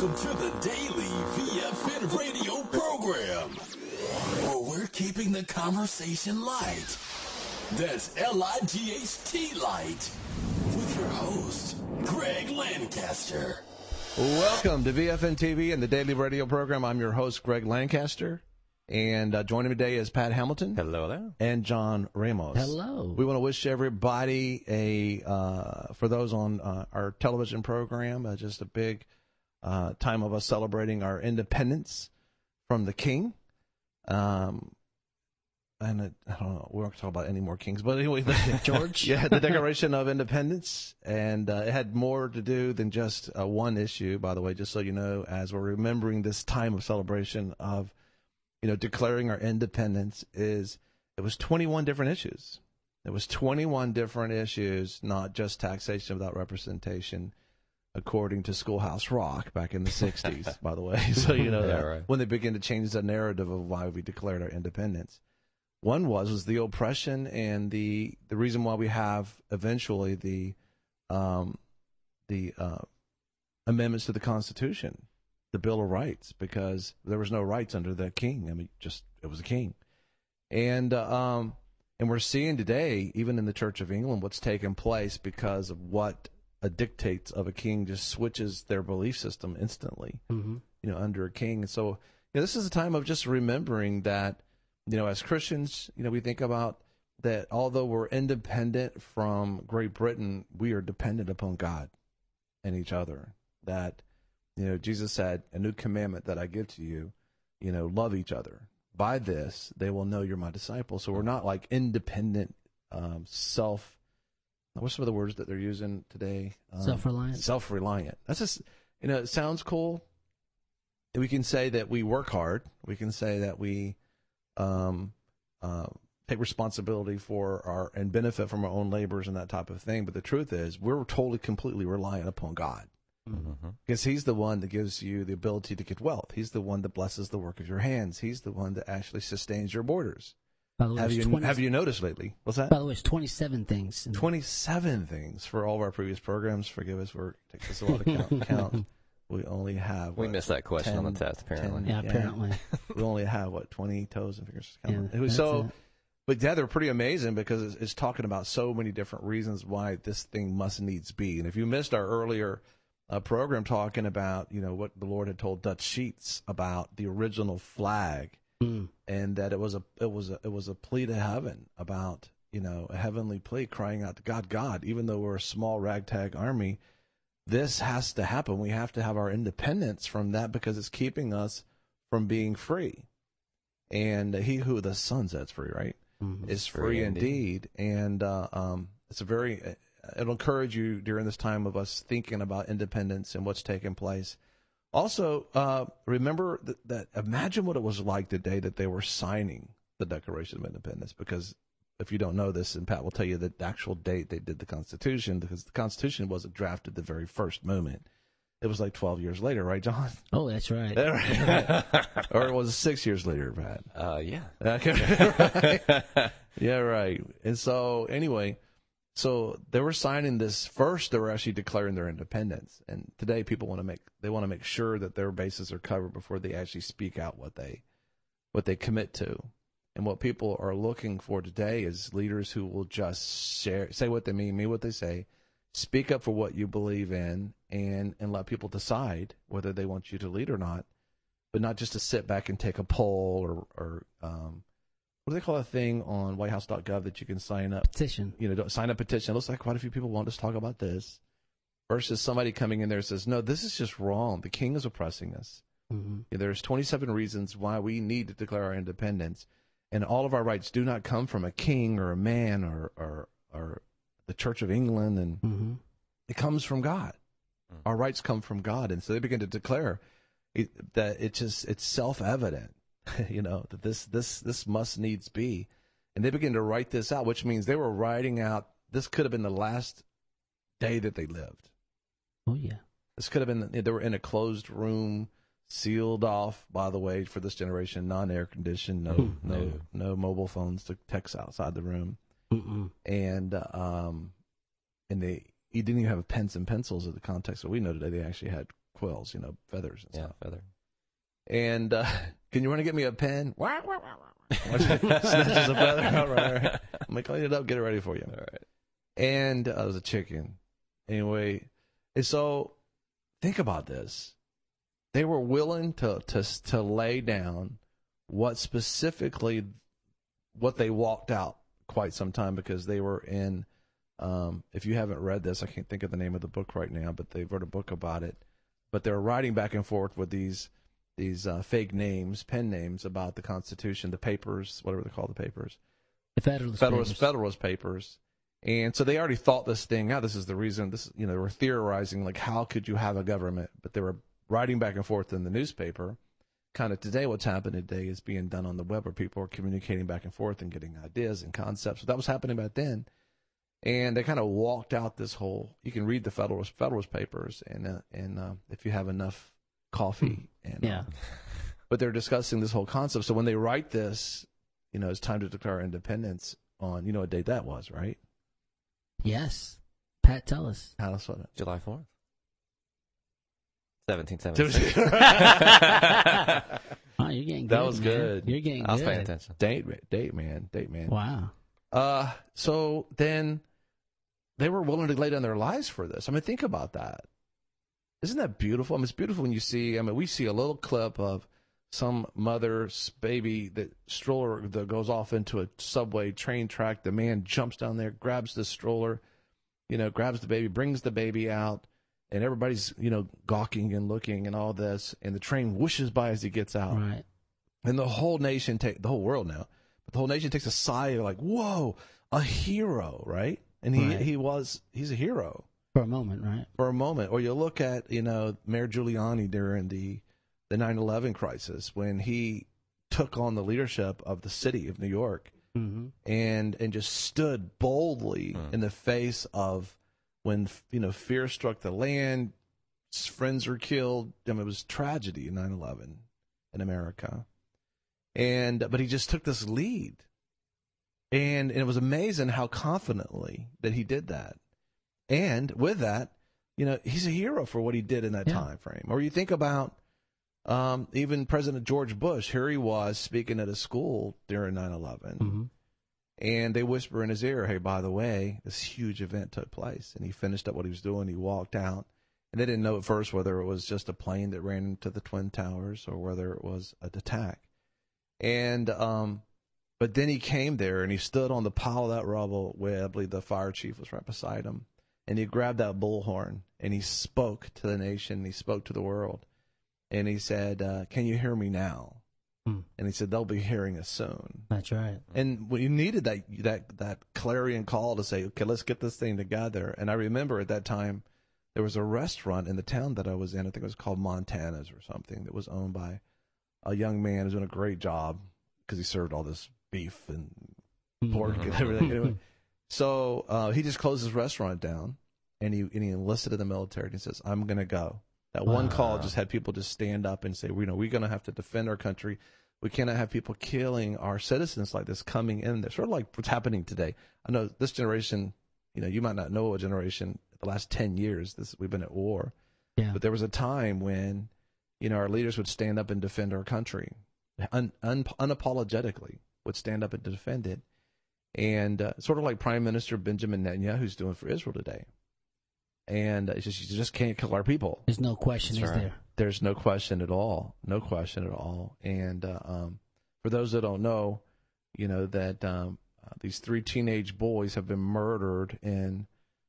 Welcome to the Daily VFN radio program, where we're keeping the conversation light. That's L-I-G-H-T light, with your host, Greg Lancaster. Welcome to VFN TV and the Daily Radio program. I'm your host, Greg Lancaster, and joining me today is Pat Hamilton. Hello there. And John Ramos. Hello. We want to wish everybody for those on our television program, just a big time of us celebrating our independence from the King. And I don't know, we won't talk about any more kings, but anyway, George? Yeah, the Declaration of Independence, and it had more to do than just one issue, by the way, just so you know, as we're remembering this time of celebration of, declaring our independence it was 21 different issues. It was 21 different issues, not just taxation without representation, according to Schoolhouse Rock back in the 60s, by the way. So, right. When they began to change the narrative of why we declared our independence. One was the oppression and the reason why we have eventually the amendments to the Constitution, the Bill of Rights, because there was no rights under the king. I mean, it was a king, and we're seeing today, even in the Church of England, what's taken place because of what a dictates of a king just switches their belief system instantly. Mm-hmm. Under a king, and so this is a time of just remembering that. As Christians, we think about that although we're independent from Great Britain, we are dependent upon God and each other. That, Jesus said, a new commandment that I give to you, love each other. By this, they will know you're my disciples. So we're not like independent, what's some of the words that they're using today? Self-reliant. Self-reliant. That's just, it sounds cool. We can say that we work hard. We can say that we take responsibility for and benefit from our own labors and that type of thing. But the truth is, we're totally, completely reliant upon God. Mm-hmm. Because He's the one that gives you the ability to get wealth. He's the one that blesses the work of your hands. He's the one that actually sustains your borders. By the way, have you noticed lately? What's that? By the way, it's 27 things. 27 things for all of our previous programs. Forgive us, it takes us a lot to count. We only have. We missed that question 10, on the test, apparently. 10, apparently. We only have 20 toes and fingers to count. Yeah, but yeah, they're pretty amazing because it's talking about so many different reasons why this thing must needs be. And if you missed our earlier program talking about what the Lord had told Dutch Sheets about the original flag, and that it was a plea to heaven about a heavenly plea crying out to God, even though we're a small ragtag army. This has to happen. We have to have our independence from that because it's keeping us from being free. And he who the Son sets free, right, is free indeed. And it'll encourage you during this time of us thinking about independence and what's taking place. Also, remember that imagine what it was like the day that they were signing the Declaration of Independence, because if you don't know this, and Pat will tell you the actual date they did the Constitution, because the Constitution wasn't drafted the very first moment. It was like 12 years later, right, John? Oh, that's right. Or it was 6 years later, Pat? Yeah. Okay. Right. Yeah, right. And so, anyway, they were signing this. First, they were actually declaring their independence. And today, people want to make sure that their bases are covered before they actually speak out what they commit to. And what people are looking for today is leaders who will just say what they mean what they say, speak up for what you believe in, and let people decide whether they want you to lead or not, but not just to sit back and take a poll or what do they call a thing on whitehouse.gov that you can sign up? Petition. Sign up petition. It looks like quite a few people want us to talk about this, versus somebody coming in there and says, no, this is just wrong. The king is oppressing us. Mm-hmm. There's 27 reasons why we need to declare our independence. And all of our rights do not come from a king or a man or the Church of England, and it comes from God. Our rights come from God, and so they begin to declare that it's self-evident, that this must needs be, and they begin to write this out, which means they were writing out. This could have been the last day that they lived. Oh yeah, this could have been. They were in a closed room. Sealed off, by the way, for this generation, non-air conditioned, no mobile phones to text outside the room, and you didn't even have pens and pencils in the context that we know today. They actually had quills, feathers and stuff. Yeah, feather. And can you want to get me a pen? Snatches a feather. All right. I'm going to clean it up, get it ready for you. All right. And it was a chicken. Anyway, and so think about this. They were willing to lay down what they walked out quite some time, because they were in, if you haven't read this, I can't think of the name of the book right now, but they wrote a book about it. But they're writing back and forth with these fake names, pen names about the Constitution, the papers, whatever they call the papers. The Federalist Papers. And so they already thought this thing out. This is the reason. They were theorizing, like, how could you have a government? But they were writing back and forth in the newspaper. Kind of today, what's happening today is being done on the web, where people are communicating back and forth and getting ideas and concepts. So that was happening back then. And they kind of walked out this whole. You can read the Federalist Papers, and if you have enough coffee, but they're discussing this whole concept. So when they write this, it's time to declare independence on. You know what date that was, right? Yes. Pat, tell us. July 4th. 1776. Oh, you're getting good. That was good. You're getting good. I was paying attention. Date, man. Wow. So then they were willing to lay down their lives for this. I mean, think about that. Isn't that beautiful? I mean, it's beautiful when you see, we see a little clip of some mother's baby, that stroller that goes off into a subway train track. The man jumps down there, grabs the stroller, grabs the baby, brings the baby out, and everybody's, gawking and looking and all this, and the train whooshes by as he gets out. Right. And the whole nation, the whole world now, but the whole nation takes a sigh, like, whoa, a hero, right? And he's a hero. For a moment, right? For a moment. Or you look at, Mayor Giuliani during the 9/11 crisis, when he took on the leadership of the city of New York, and just stood boldly in the face of when, fear struck the land, his friends were killed. It was tragedy in 9/11 in America. But he just took this lead. And it was amazing how confidently that he did that. And with that, he's a hero for what he did in that time frame. Or you think about even President George Bush. Here he was speaking at a school during 9/11. And they whisper in his ear, hey, by the way, this huge event took place. And he finished up what he was doing. He walked out. And they didn't know at first whether it was just a plane that ran into the Twin Towers or whether it was an attack. And but then he came there and he stood on the pile of that rubble where I believe the fire chief was right beside him. And he grabbed that bullhorn and he spoke to the nation. He spoke to the world. And he said, can you hear me now? And he said, they'll be hearing us soon. That's right. And we needed that clarion call to say, okay, let's get this thing together. And I remember at that time, there was a restaurant in the town that I was in. I think it was called Montana's or something, that was owned by a young man who's doing a great job because he served all this beef and pork and everything. Anyway, so he just closed his restaurant down, and he enlisted in the military. And he says, I'm going to go. That one call just had people just stand up and say, we're going to have to defend our country. We cannot have people killing our citizens like this coming in there. Sort of like what's happening today. I know this generation, you might not know what generation, the last 10 years, we've been at war. Yeah. But there was a time when, our leaders would stand up and defend our country. Unapologetically would stand up and defend it. And sort of like Prime Minister Benjamin Netanyahu's doing for Israel today. And it's just, you just can't kill our people. There's no question, is there? There's no question at all. No question at all. And for those that don't know, that these 3 teenage boys have been murdered in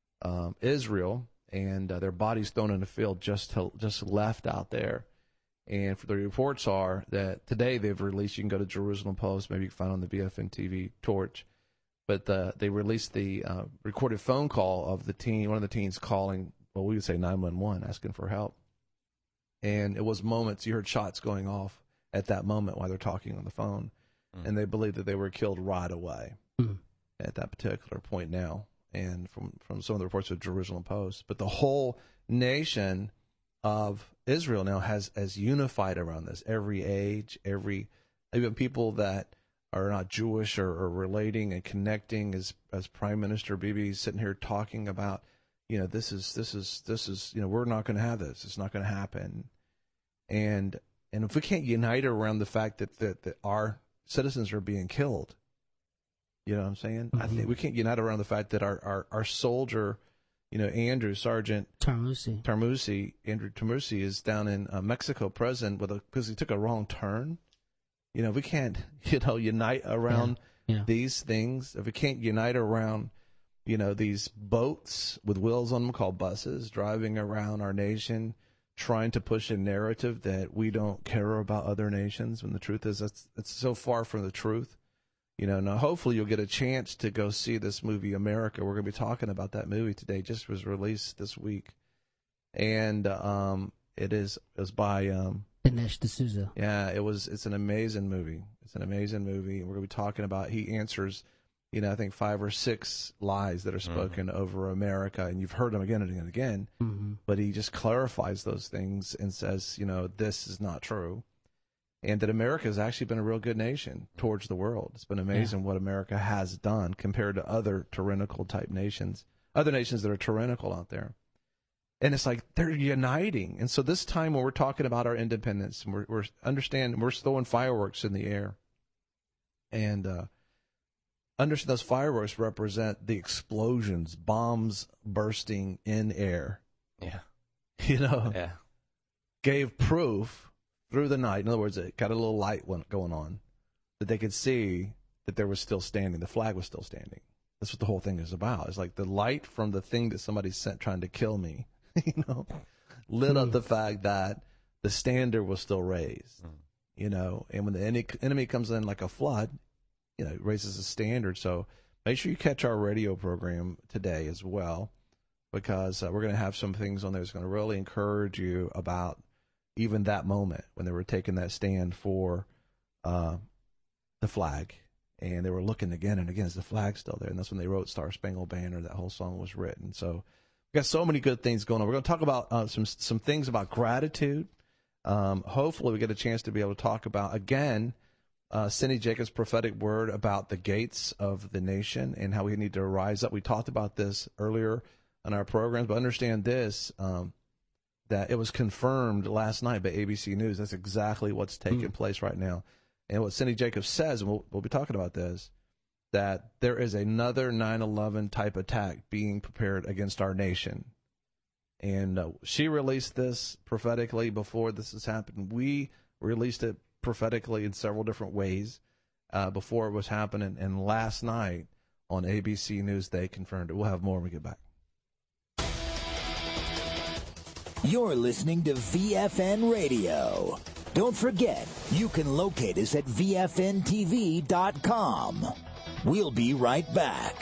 Israel, and their bodies thrown in a field just left out there. And for the reports are that today they've released, you can go to Jerusalem Post, maybe you can find it on the BFN TV Torch, but they released the recorded phone call of one of the teens calling, well, we would say 911, asking for help. And it was moments, you heard shots going off at that moment while they're talking on the phone. And they believe that they were killed right away at that particular point now. And from some of the reports of Jerusalem Post. But the whole nation of Israel now has unified around this. Every age, even people that are not Jewish or relating and connecting, as Prime Minister Bibi sitting here talking about this is, we're not going to have this. It's not going to happen. And if we can't unite around the fact that our citizens are being killed, you know what I'm saying? I think we can't unite around the fact that our soldier, Andrew Sergeant Tarmusi, Andrew Tarmusi is down in Mexico prison because he took a wrong turn. We can't, unite around these things. If we can't unite around, these boats with wheels on them called buses driving around our nation, trying to push a narrative that we don't care about other nations, when the truth is it's so far from the truth. Now hopefully you'll get a chance to go see this movie, America. We're going to be talking about that movie today. Just was released this week. And it was by Dinesh D'Souza. Yeah, it's an amazing movie. It's an amazing movie. We're going to be talking about, he answers, I think 5 or 6 lies that are spoken over America, and you've heard them again and again and again, but he just clarifies those things and says, this is not true. And that America has actually been a real good nation towards the world. It's been amazing what America has done compared to other tyrannical type nations, other nations that are tyrannical out there. And it's like they're uniting. And so this time when we're talking about our independence, and we're understanding, we're throwing fireworks in the air. And understand those fireworks represent the explosions, bombs bursting in air. Yeah. Yeah. Gave proof through the night. In other words, it got a little light going on that they could see that there was still standing. The flag was still standing. That's what the whole thing is about. It's like the light from the thing that somebody sent trying to kill me, lit up the fact that the standard was still raised, and when the enemy comes in like a flood, it raises the standard. So make sure you catch our radio program today as well, because we're going to have some things on there that's going to really encourage you about even that moment when they were taking that stand for the flag, and they were looking again and again, is the flag still there? And that's when they wrote Star Spangled Banner. That whole song was written. So we've got so many good things going on. We're going to talk about some things about gratitude. Hopefully we get a chance to be able to talk about, again, Cindy Jacobs' prophetic word about the gates of the nation and how we need to rise up. We talked about this earlier in our programs, but understand this, that it was confirmed last night by ABC News. That's exactly what's taking place right now. And what Cindy Jacobs says, and we'll be talking about this, that there is another 9/11 type attack being prepared against our nation. And she released this prophetically before this has happened. We released it prophetically in several different ways before it was happening. And last night on ABC News, they confirmed it. We'll have more when we get back. You're listening to VFN Radio. Don't forget, you can locate us at VFNTV.com. We'll be right back.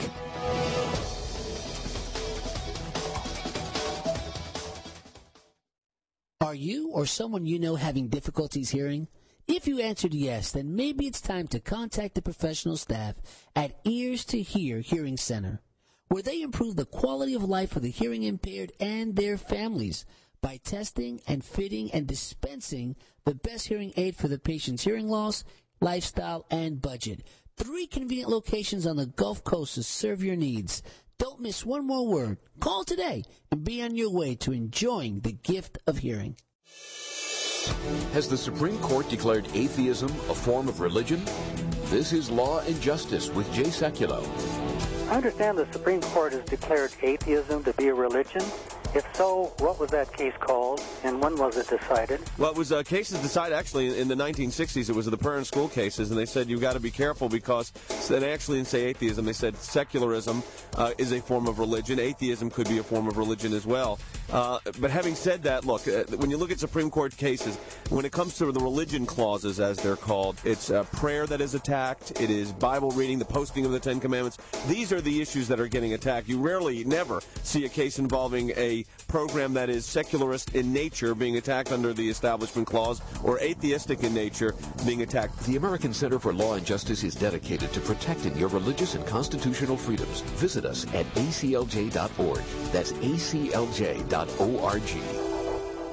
Are you or someone you know having difficulties hearing? If you answered yes, then maybe it's time to contact the professional staff at Ears to Hear Hearing Center, where they improve the quality of life for the hearing impaired and their families by testing and fitting and dispensing the best hearing aid for the patient's hearing loss, lifestyle, and budget. 3 convenient locations on the Gulf Coast to serve your needs. Don't miss one more word. Call today and be on your way to enjoying the gift of hearing. Has the Supreme Court declared atheism a form of religion? This is Law and Justice with Jay Sekulow. I understand the Supreme Court has declared atheism to be a religion. If so, what was that case called, and when was it decided? Well, it was cases decided actually in the 1960s. It was the prayer and school cases, and they said you've got to be careful because they actually didn't say atheism. They said secularism is a form of religion. Atheism could be a form of religion as well. But having said that, look, when you look at Supreme Court cases, when it comes to the religion clauses, as they're called, it's prayer that is attacked. It is Bible reading, the posting of the Ten Commandments. These are the issues that are getting attacked. You rarely, never see a case involving a program that is secularist in nature being attacked under the Establishment Clause or atheistic in nature being attacked. The American Center for Law and Justice is dedicated to protecting your religious and constitutional freedoms. Visit us at aclj.org. That's aclj.org.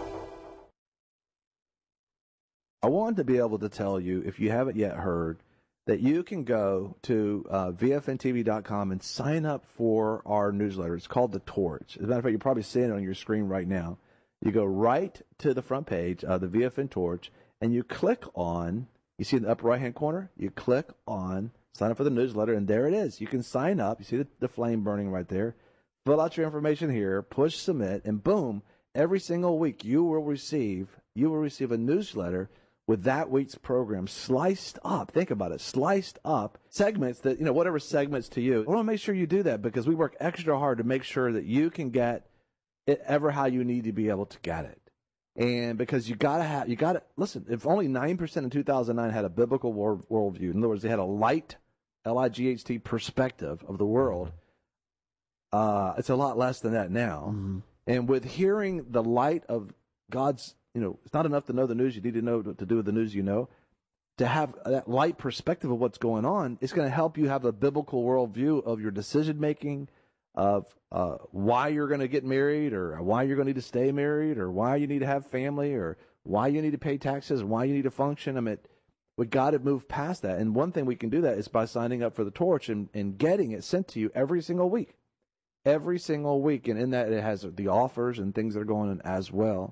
I wanted to be able to tell you, if you haven't yet heard, that you can go to VFNTV.com and sign up for our newsletter. It's called The Torch. As a matter of fact, you're probably seeing it on your screen right now. You go right to the front page of the VFN Torch, and you click on, you see in the upper right-hand corner, you click on sign up for the newsletter, and there it is. You can sign up. You see the flame burning right there. Fill out your information here, push submit, and boom, every single week you will receive a newsletter with that week's program sliced up. Think about it, sliced up segments that, whatever segments to you. I want to make sure you do that because we work extra hard to make sure that you can get it ever how you need to be able to get it. And because you gotta listen, if only 9% in 2009 had a biblical worldview, in other words, they had a light, L-I-G-H-T perspective of the world, it's a lot less than that now. Mm-hmm. And with hearing the light of God's, it's not enough to know the news. You need to know what to do with the news you know. To have that light perspective of what's going on, it's going to help you have a biblical worldview of your decision-making, of why you're going to get married, or why you're going to need to stay married, or why you need to have family, or why you need to pay taxes, and why you need to function. I mean, we got to move past that. And one thing we can do that is by signing up for the Torch and getting it sent to you every single week. Every single week. And in that, it has the offers and things that are going on as well.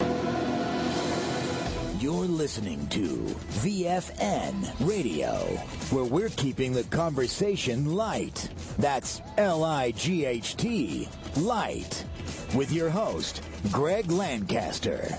You're listening to VFN Radio, where we're keeping the conversation light. That's L-I-G-H-T, light. With your host, Greg Lancaster.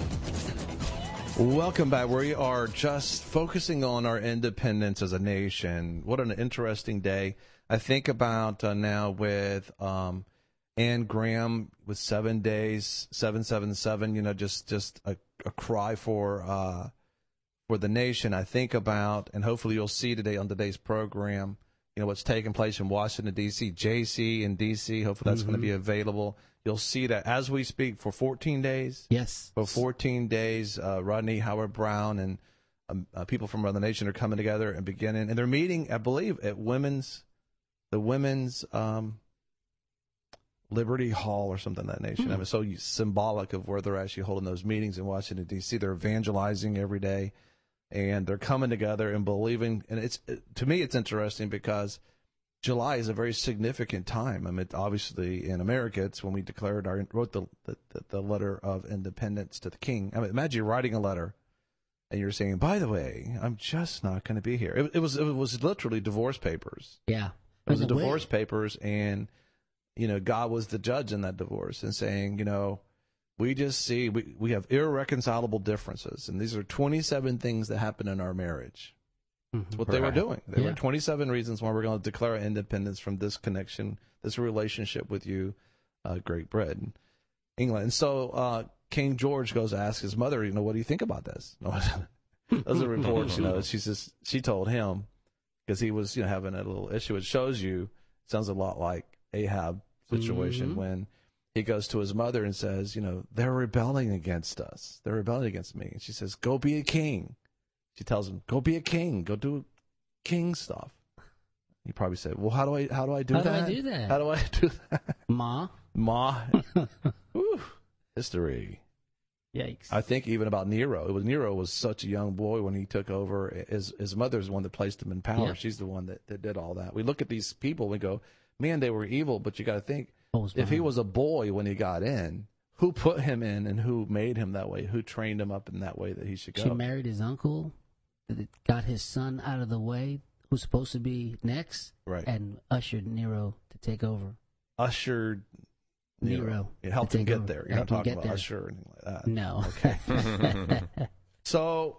Welcome back. We are just focusing on our independence as a nation. What an interesting day. I think about now with Anne Graham with 7 days, 777, just a cry for the nation. I think about, and hopefully you'll see today on today's program, what's taking place in Washington, D.C., JC in D.C. Hopefully that's going to be available. You'll see that as we speak for 14 days. Yes. For 14 days, Rodney Howard Brown and people from around the nation are coming together and beginning. And they're meeting, I believe, at the women's Liberty Hall or something of that nation. I mean, so symbolic of where they're actually holding those meetings in Washington, D.C. They're evangelizing every day, and they're coming together and believing. And to me, it's interesting because July is a very significant time. I mean, obviously in America, it's when we wrote the letter of independence to the king. I mean, imagine you're writing a letter and you're saying, by the way, I'm just not going to be here. It was literally divorce papers. Yeah. It was divorce papers, and God was the judge in that divorce and saying, we just see we have irreconcilable differences, and these are 27 things that happen in our marriage. That's what they were doing. There were 27 reasons why we're going to declare independence from this connection, this relationship with you, Great Britain, England. And so King George goes to ask his mother, what do you think about this? Those are reports, she told him, because he was having a little issue. It shows you, sounds a lot like Ahab situation when he goes to his mother and says, they're rebelling against us. They're rebelling against me. And she says, go be a king. She tells him, go be a king. Go do king stuff. He probably said, well, how do I do that? How do I do that? How do I do that? Ma. Whew. History. Yikes. I think even about Nero. Nero was such a young boy when he took over. His mother's the one that placed him in power. Yeah. She's the one that did all that. We look at these people and we go, man, they were evil, but you got to think, if he was a boy when he got in, who put him in and who made him that way? Who trained him up in that way that he should go? She married his uncle, got his son out of the way, who's supposed to be next, right, and ushered Nero to take over. Ushered Nero. It helped him get there. You're not talking about Usher or anything like that. No. Okay. So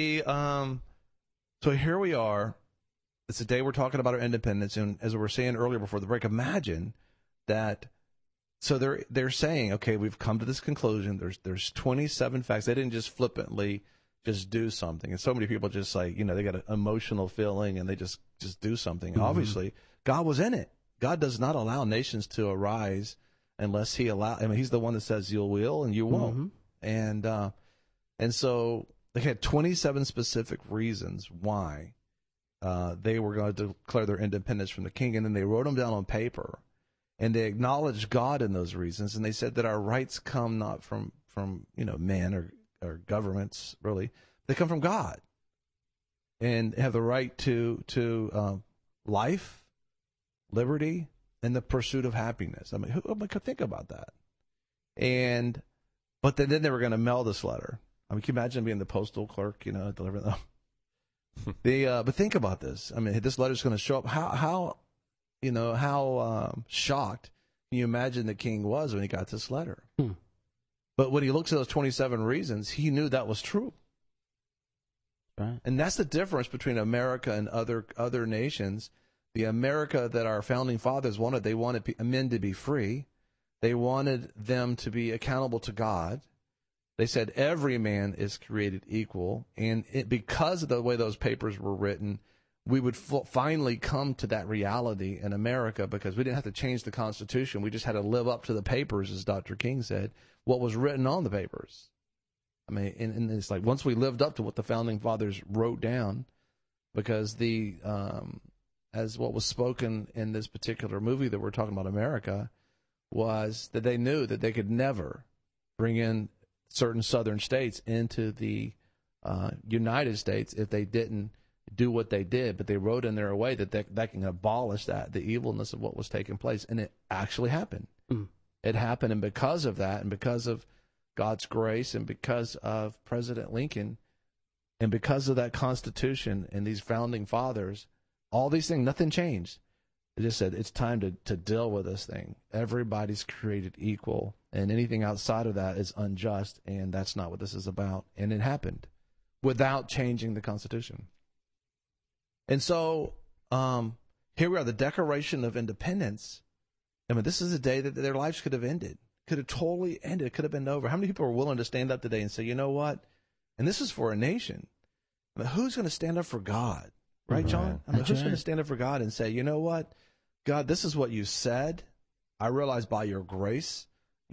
here we are. It's the day we're talking about our independence, and as we were saying earlier before the break, imagine that. So they're saying, okay, we've come to this conclusion. There's 27 facts. They didn't just flippantly just do something. And so many people just they got an emotional feeling and they just do something. Mm-hmm. Obviously, God was in it. God does not allow nations to arise unless He He's the one that says you will and you won't. Mm-hmm. And so they had 27 specific reasons why they were going to declare their independence from the king, and then they wrote them down on paper. And they acknowledged God in those reasons, and they said that our rights come not from men or governments, really. They come from God. and have the right to life, liberty, and the pursuit of happiness. I mean, who could think about that? But then they were going to mail this letter. I mean, can you imagine being the postal clerk, delivering them? But think about this. I mean, this letter's going to show up. How shocked can you imagine the king was when he got this letter? But when he looks at those 27 reasons, he knew that was true. Right. And that's the difference between America and other nations. The America that our founding fathers wanted, they wanted men to be free. They wanted them to be accountable to God. They said every man is created equal. And because of the way those papers were written, we would finally come to that reality in America, because we didn't have to change the Constitution. We just had to live up to the papers, as Dr. King said, what was written on the papers. I mean, and it's like once we lived up to what the founding fathers wrote down, because as what was spoken in this particular movie that we're talking about, America, was that they knew that they could never bring in certain southern states into the United States if they didn't do what they did. But they wrote in there a way that that can abolish the evilness of what was taking place. And it actually happened. It happened, and because of that, and because of God's grace, and because of President Lincoln, and because of that Constitution and these founding fathers, all these things, nothing changed. They just said, it's time to deal with this thing. Everybody's created equal, and anything outside of that is unjust, and that's not what this is about. And it happened without changing the Constitution. And so here we are, the Declaration of Independence. I mean, this is a day that their lives could have ended, could have totally ended, could have been over. How many people are willing to stand up today and say, you know what? And this is for a nation. I mean, who's going to stand up for God? Right, John? I mean, who's going to stand up for God and say, you know what? God, this is what you said. I realize by your grace,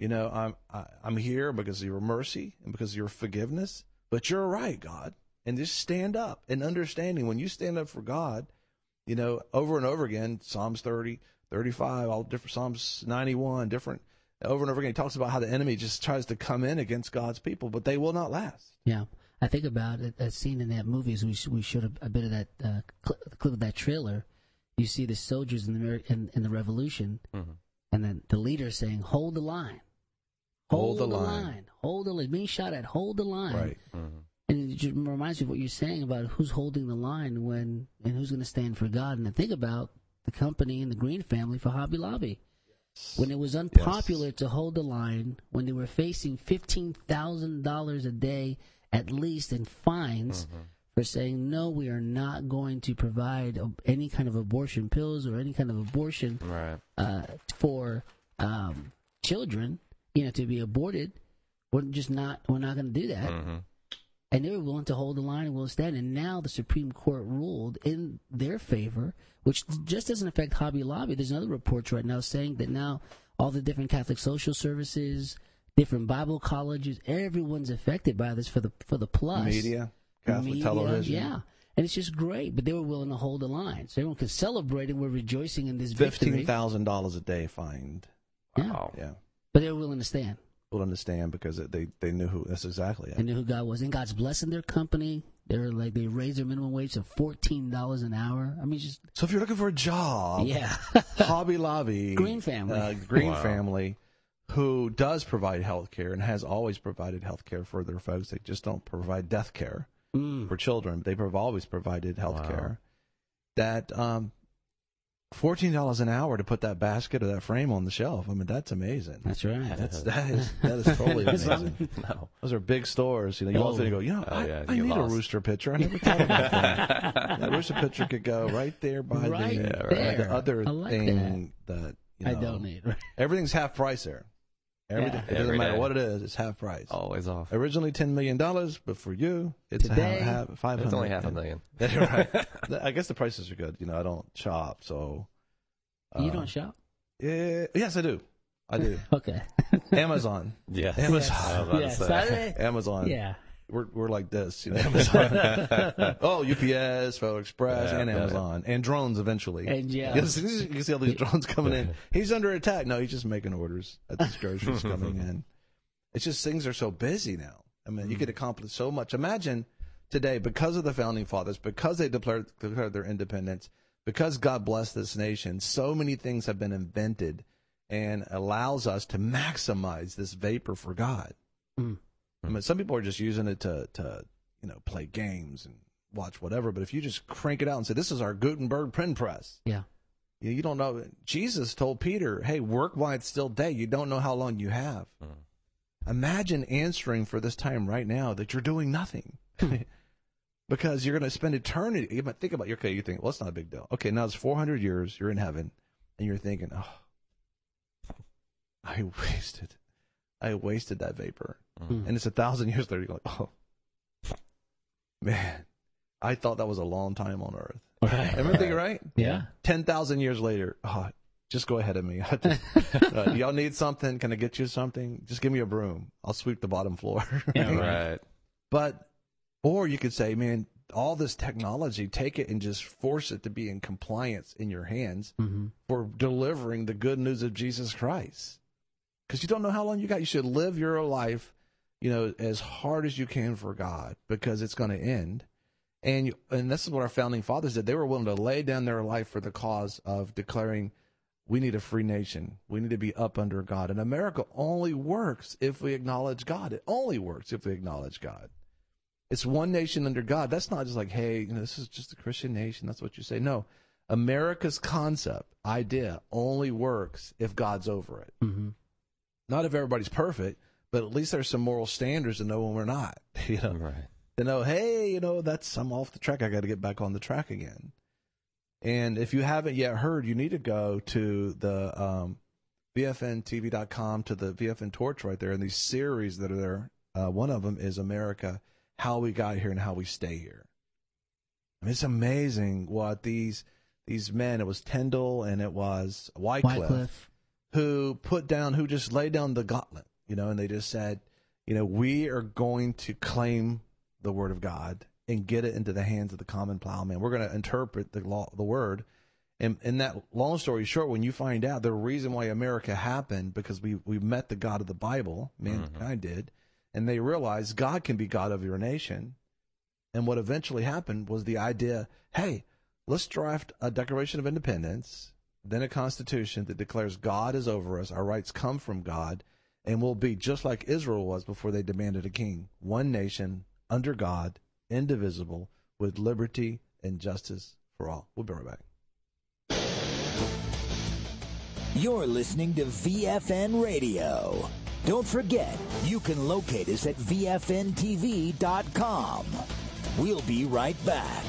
I'm here because of your mercy and because of your forgiveness. But you're right, God. And just stand up and understanding when you stand up for God, over and over again, Psalms 30, 35, all different, Psalms 91, different, over and over again, he talks about how the enemy just tries to come in against God's people, but they will not last. Yeah. I think about it, a scene in that movie, as we showed a bit of that clip of that trailer. You see the soldiers in the revolution, and then the leader saying, hold the line. Hold the line. Hold the line. Being shot at, hold the line. Right. And it just reminds me of what you're saying about who's holding the line and who's going to stand for God. And I think about the company and the Green family for Hobby Lobby. When it was unpopular to hold the line, when they were facing $15,000 a day at least in fines for saying, no, we are not going to provide any kind of abortion pills or any kind of abortion for children, to be aborted. We're not going to do that. And they were willing to hold the line and will stand. And now the Supreme Court ruled in their favor, which just doesn't affect Hobby Lobby. There's another reports right now saying that now all the different Catholic social services, different Bible colleges, everyone's affected by this for the plus. Media, Catholic television. Yeah. And it's just great. But they were willing to hold the line. So everyone could celebrate and we're rejoicing in this victory. $15,000 a day fined. Wow. Yeah. But they were willing to stand. Will understand because they knew who. That's exactly it. They knew who God was, and God's blessing their company. They raised their minimum wage to $14 an hour. I mean, so if you're looking for a job, Hobby Lobby, Green family, family, who does provide health care and has always provided health care for their folks. They just don't provide death care for children. They've always provided health care. That $14 an hour to put that basket or that frame on the shelf. I mean, that's amazing. That's right. That is totally amazing. No. Those are big stores. You walk in and go, I need a Rooster pitcher. I never thought about that. That Rooster pitcher could go right there by the other thing that I don't need. Right? Everything's half price there. Everything. It doesn't matter what it is. It's half price. Always off. Originally $10 million, but for you, it's today, $500,000. It's only $500,000. Right. I guess the prices are good. I don't shop, so. You don't shop? Yes, I do. Okay. Amazon. Yeah. Amazon. Yes. Amazon. Yeah. We're like this, Amazon. UPS, Federal Express, and Amazon, and drones eventually. And you can see all these drones coming in. He's under attack. No, he's just making orders at these groceries coming in. It's just things are so busy now. I mean, you could accomplish so much. Imagine today, because of the founding fathers, because they declared their independence, because God blessed this nation, so many things have been invented and allows us to maximize this vapor for God. I mean, some people are just using it to play games and watch whatever, but if you just crank it out and say, this is our Gutenberg print press. Yeah. You don't know. Jesus told Peter, hey, work while it's still day. You don't know how long you have. Imagine answering for this time right now that you're doing nothing. Because you're going to spend eternity. You might think about, you think, well, it's not a big deal. Okay, now it's 400 years, you're in heaven, and you're thinking, oh, I wasted that vapor. And it's 1,000 years later, you're like, oh, man, I thought that was a long time on earth. Right. Everything right? Yeah. 10,000 years later, oh, just go ahead of me. Y'all need something? Can I get you something? Just give me a broom. I'll sweep the bottom floor. Yeah, Right. But, or you could say, man, all this technology, take it and just force it to be in compliance in your hands for delivering the good news of Jesus Christ. Because you don't know how long you got. You should live your life, as hard as you can for God, because it's going to end. And this is what our founding fathers did. They were willing to lay down their life for the cause of declaring, we need a free nation. We need to be up under God. And America only works if we acknowledge God. It only works if we acknowledge God. It's one nation under God. That's not just like, hey, this is just a Christian nation. That's what you say. No, America's concept, idea, only works if God's over it. Not if everybody's perfect, but at least there's some moral standards to know when we're not. Right. To know, hey, I'm off the track. I got to get back on the track again. And if you haven't yet heard, you need to go to the VFNTV.com, to the VFN Torch right there, and these series that are there. One of them is America, How We Got Here and How We Stay Here. I mean, it's amazing what these men, it was Tyndall and it was Wycliffe, who just laid down the gauntlet, and they just said, we are going to claim the word of God and get it into the hands of the common plowman. We're going to interpret the word. And that, long story short, when you find out the reason why America happened, because we met the God of the Bible, mankind did, and they realized God can be God of your nation. And what eventually happened was the idea, hey, let's draft a Declaration of Independence, then a Constitution that declares God is over us, our rights come from God, and we'll be just like Israel was before they demanded a king. One nation, under God, indivisible, with liberty and justice for all. We'll be right back. You're listening to VFN Radio. Don't forget, you can locate us at VFNTV.com. We'll be right back.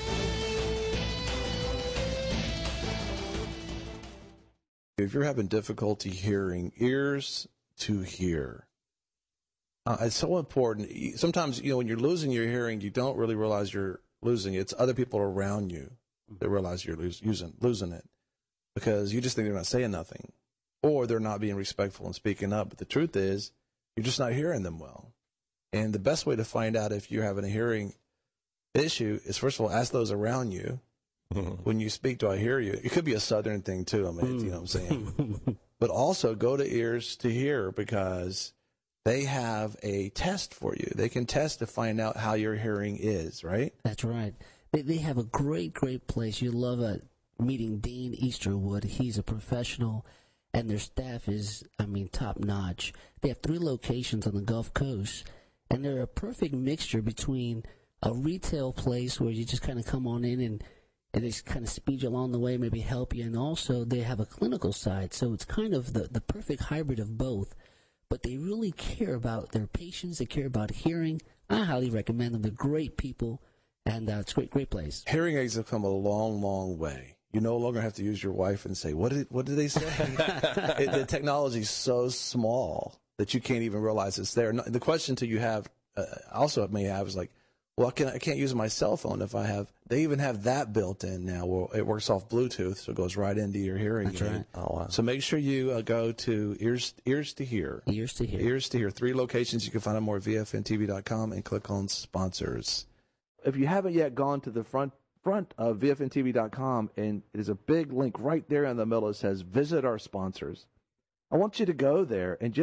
If you're having difficulty hearing, ears to hear. It's so important. Sometimes, when you're losing your hearing, you don't really realize you're losing it. It's other people around you that realize you're losing it, because you just think they're not saying nothing, or they're not being respectful and speaking up. But the truth is, you're just not hearing them well. And the best way to find out if you're having a hearing issue is, first of all, ask those around you. When you speak, do I hear you? It could be a Southern thing, too. I mean, you know what I'm saying? But also go to Ears to Hear, because they have a test for you. They can test to find out how your hearing is, right? That's right. They have a great place. You love meeting Dean Easterwood. He's a professional, and their staff is, top-notch. They have 3 locations on the Gulf Coast, and they're a perfect mixture between a retail place where you just kind of come on in and they just kind of speed you along the way, maybe help you, and also they have a clinical side. So it's kind of the perfect hybrid of both. But they really care about their patients. They care about hearing. I highly recommend them. They're great people, and it's a great place. Hearing aids have come a long, long way. You no longer have to use your wife and say, what did they say? The technology is so small that you can't even realize it's there. The question you have, also may have, is like, well, I can't use my cell phone if I have. They even have that built in now. Well, it works off Bluetooth, so it goes right into your hearing aid. Right. Oh, wow. So make sure you go to Ears to Hear. Ears to Hear. Ears to Hear. 3 locations. You can find them more at VFNTV.com and click on sponsors. If you haven't yet gone to the front of VFNTV.com, and there's a big link right there in the middle that says visit our sponsors. I want you to go there and just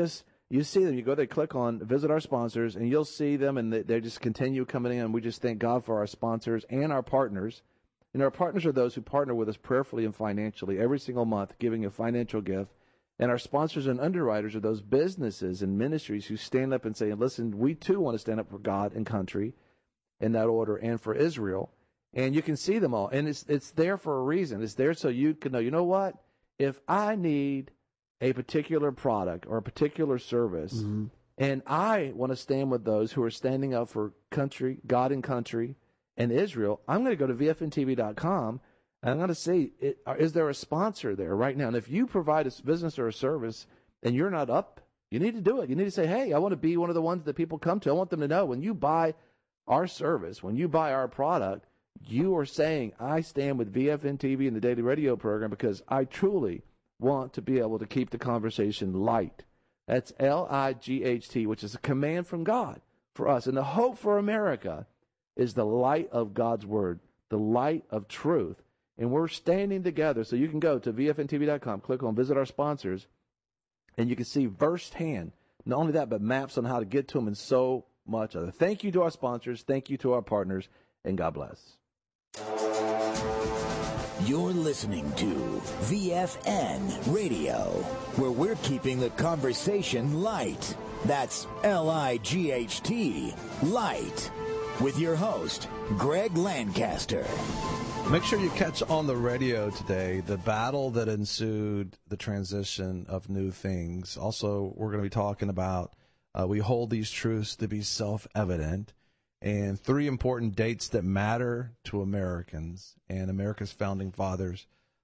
You see them. You go there, click on visit our sponsors, and you'll see them, and they just continue coming in. We just thank God for our sponsors and our partners. And our partners are those who partner with us prayerfully and financially every single month, giving a financial gift. And our sponsors and underwriters are those businesses and ministries who stand up and say, listen, we too want to stand up for God and country in that order and for Israel. And you can see them all. And it's there for a reason. It's there so you can know, you know what? If I need a particular product or a particular service, and I want to stand with those who are standing up for country, God and country, and Israel, I'm going to go to VFNTV.com, and I'm going to see, is there a sponsor there right now? And if you provide a business or a service and you're not up, you need to do it. You need to say, hey, I want to be one of the ones that people come to. I want them to know when you buy our service, when you buy our product, you are saying, I stand with VFN-TV and the Daily Radio program because I truly want to be able to keep the conversation light. That's L-I-G-H-T, which is a command from God for us. And the hope for America is the light of God's Word, the light of truth. And we're standing together. So you can go to VFNTV.com, click on Visit Our Sponsors, and you can see firsthand, not only that, but maps on how to get to them and so much other. Thank you to our sponsors. Thank you to our partners. And God bless. You're listening to VFN Radio, where we're keeping the conversation light. That's L-I-G-H-T, light. With your host, Greg Lancaster. Make sure you catch on the radio today the battle that ensued the transition of new things. Also, we're going to be talking about we hold these truths to be self-evident, and 3 important dates that matter to Americans. And America's founding fathers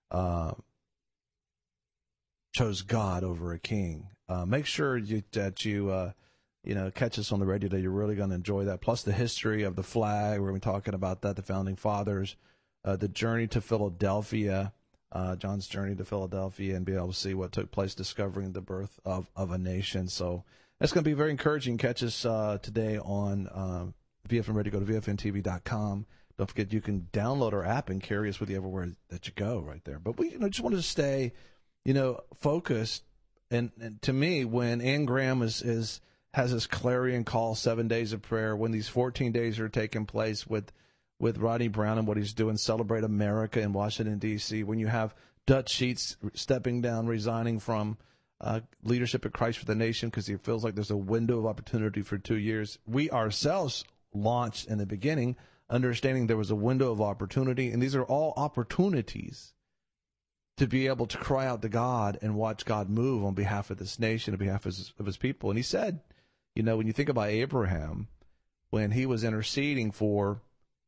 chose God over a king. Make sure that you catch us on the radio today. You're really going to enjoy that. Plus the history of the flag. We're going to be talking about that, the founding fathers, the journey to Philadelphia, John's journey to Philadelphia, and be able to see what took place, discovering the birth of a nation. So that's going to be very encouraging. Catch us today on VFN Radio. Go to VFNTV.com. Don't forget you can download our app and carry us with you everywhere that you go right there. But we just wanted to stay, focused. And to me, when Ann Graham has this clarion call, 7 days of prayer, when these 14 days are taking place with Rodney Brown and what he's doing, Celebrate America in Washington, D.C., when you have Dutch Sheets stepping down, resigning from leadership at Christ for the Nation because he feels like there's a window of opportunity for 2 years. We ourselves launched in the beginning, understanding there was a window of opportunity, and these are all opportunities to be able to cry out to God and watch God move on behalf of this nation, on behalf of his people. And he said, when you think about Abraham, when he was interceding for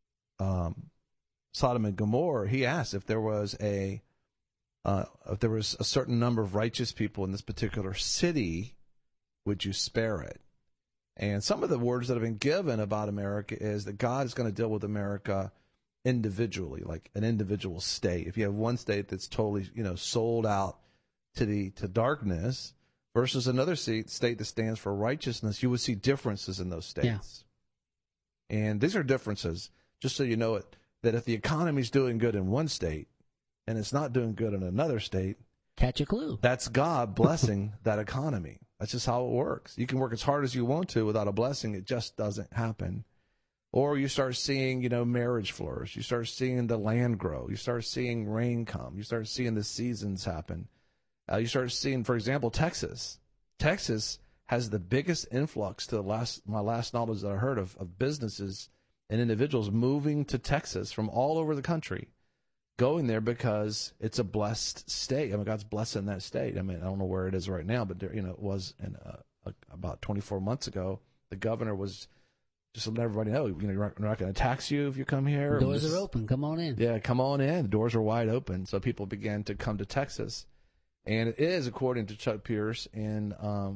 Sodom and Gomorrah, he asked if there was a certain number of righteous people in this particular city, would you spare it? And some of the words that have been given about America is that God is going to deal with America individually, like an individual state. If you have one state that's totally, sold out to darkness versus another state that stands for righteousness, you would see differences in those states. Yeah. And these are differences, just so you know it, that if the economy's doing good in one state and it's not doing good in another state, catch a clue. That's God blessing that economy. That's just how it works. You can work as hard as you want to without a blessing. It just doesn't happen. Or you start seeing, marriage flourish. You start seeing the land grow. You start seeing rain come. You start seeing the seasons happen. You start seeing, for example, Texas. Texas has the biggest influx to my last knowledge that I heard of businesses and individuals moving to Texas from all over the country, going there because it's a blessed state. God's blessing that state. I don't know where it is right now, but there, it was about 24 months ago. The governor was just letting everybody know, we're not going to tax you if you come here. Doors are open. Come on in. Yeah, come on in. The doors are wide open. So people began to come to Texas. And it is, according to Chuck Pierce and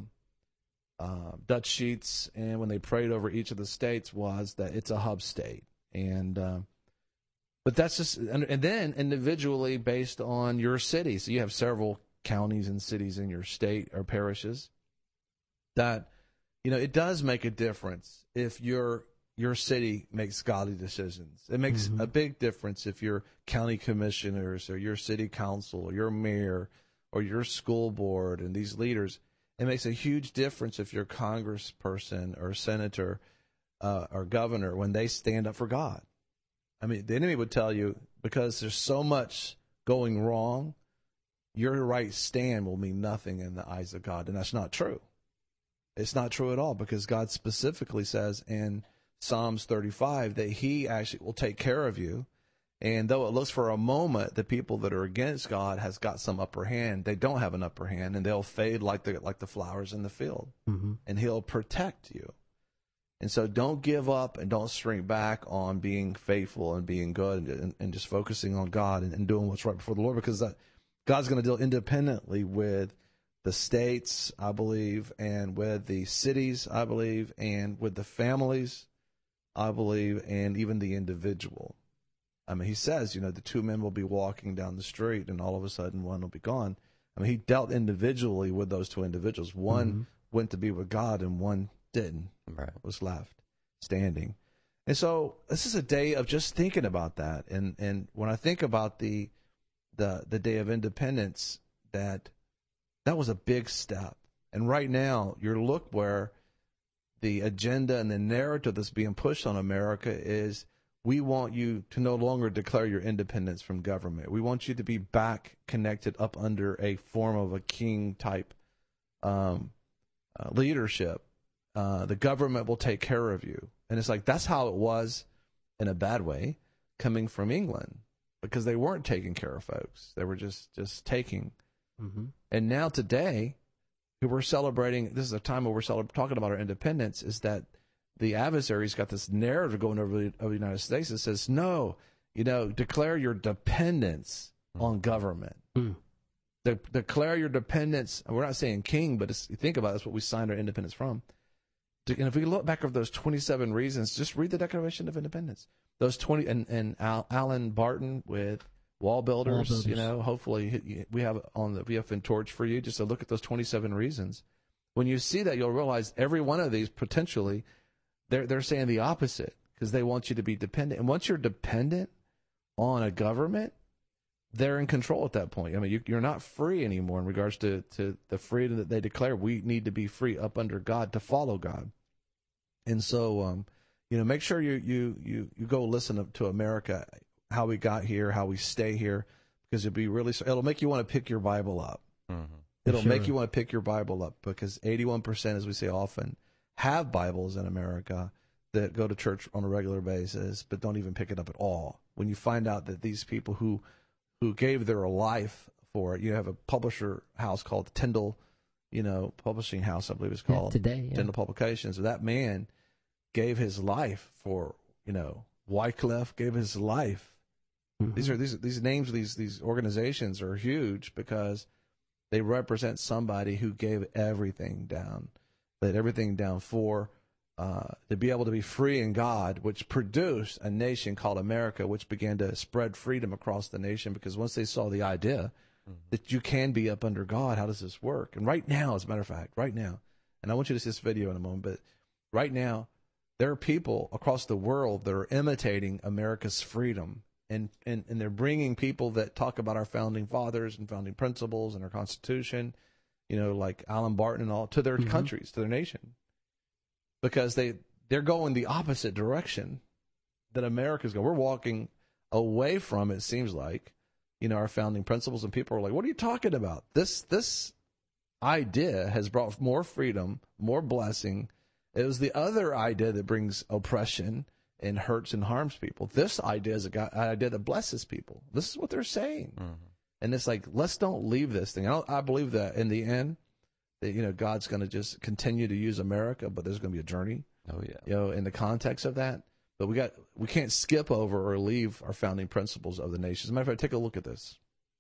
Dutch Sheets, and when they prayed over each of the states, was that it's a hub state. And but that's just, and then individually based on your city. So you have several counties and cities in your state or parishes that, it does make a difference if your city makes godly decisions. It makes a big difference if your county commissioners or your city council or your mayor or your school board and these leaders, It makes a huge difference if you're a congressperson or senator or governor when they stand up for God. I mean, the enemy would tell you, because there's so much going wrong, your right stand will mean nothing in the eyes of God. And that's not true. It's not true at all, because God specifically says in Psalms 35 that he actually will take care of you. And though it looks for a moment the people that are against God has got some upper hand, they don't have an upper hand, and they'll fade like the flowers in the field. Mm-hmm. And he'll protect you. And so don't give up and don't shrink back on being faithful and being good and just focusing on God and doing what's right before the Lord, because God's going to deal independently with the states, I believe, and with the cities, I believe, and with the families, I believe, and even the individual. I mean, he says, the two men will be walking down the street and all of a sudden one will be gone. I mean, he dealt individually with those two individuals. One went to be with God and one didn't. Right. Was left standing. And so this is a day of just thinking about that. And when I think about the Day of Independence, that was a big step. And right now, look where the agenda and the narrative that's being pushed on America is, we want you to no longer declare your independence from government. We want you to be back connected up under a form of a king-type leadership. The government will take care of you. And it's like, that's how it was, in a bad way, coming from England, because they weren't taking care of folks. They were just taking. Mm-hmm. And now today, we're celebrating, this is a time where we're talking about our independence, is that the adversary's got this narrative going over the United States that says, no, declare your dependence on government. Declare your dependence. We're not saying king, but you think about it, that's what we signed our independence from. And if we look back over those 27 reasons, just read the Declaration of Independence. Those 20, and Alan Barton with Wall Builders, hopefully we have on the VFN torch for you, just to look at those 27 reasons. When you see that, you'll realize every one of these potentially, they're saying the opposite, because they want you to be dependent. And once you're dependent on a government, they're in control at that point. I mean, you're not free anymore in regards to the freedom that they declare. We need to be free up under God to follow God. And so, make sure you go listen to America, how we got here, how we stay here, because it'll make you want to pick your Bible up. Mm-hmm. It'll make you want to pick your Bible up, because 81%, as we say often, have Bibles in America that go to church on a regular basis, but don't even pick it up at all. When you find out that these people who gave their life for it, you have a publisher house called Tyndall, Publishing House, I believe it's called. Today, yeah. Tyndall Publications. So that man gave his life for, Wycliffe gave his life. Mm-hmm. These names of these organizations are huge, because they represent somebody who gave everything down, laid everything down for to be able to be free in God, which produced a nation called America, which began to spread freedom across the nation, because once they saw the idea that you can be up under God, how does this work? And right now, as a matter of fact, and I want you to see this video in a moment, but right now, there are people across the world that are imitating America's freedom. And they're bringing people that talk about our founding fathers and founding principles and our Constitution, like Alan Barton and all, to their countries, to their nation. Because they're going the opposite direction that America's going. We're walking away from, it seems like, our founding principles, and people are like, what are you talking about? This idea has brought more freedom, more blessing. It was the other idea that brings oppression and hurts and harms people. This idea is an idea that blesses people. This is what they're saying. Mm-hmm. And it's like, let's don't leave this thing. I believe that in the end, that, God's going to just continue to use America, but there's going to be a journey. Oh, yeah. In the context of that. But we can't skip over or leave our founding principles of the nation. As a matter of fact, take a look at this.